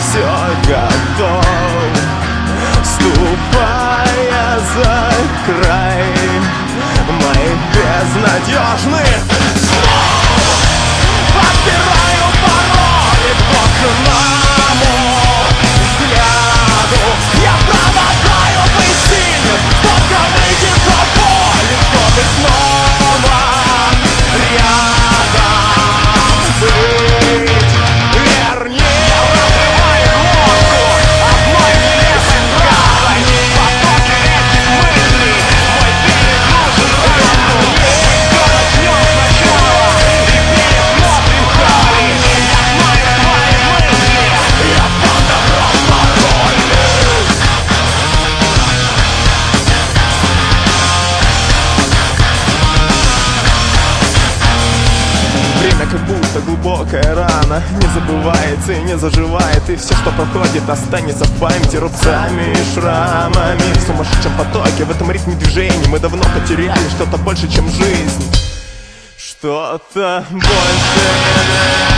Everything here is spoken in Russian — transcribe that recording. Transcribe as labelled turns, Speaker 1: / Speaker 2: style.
Speaker 1: все готов, ступая за край моих безнадежных снов. Отпираю пароли к окному взгляду. Я провожаю быть сильным, только выйти за поле, чтобы снова рядом быть. Вернее, разрываю глотку одной лесной правой. Потоки этих мыслей мой перегружен разум. Город днем сначала и пересмотрим хали. Я знаю твои мысли, я под добром пароли. Время как будто глубокая рана, не забывается и не заживает, и все, что проходит, останется в памяти рубцами и шрамами. В сумасшедшем потоке, в этом ритме движений мы давно потеряли что-то больше, чем жизнь. Что-то больше.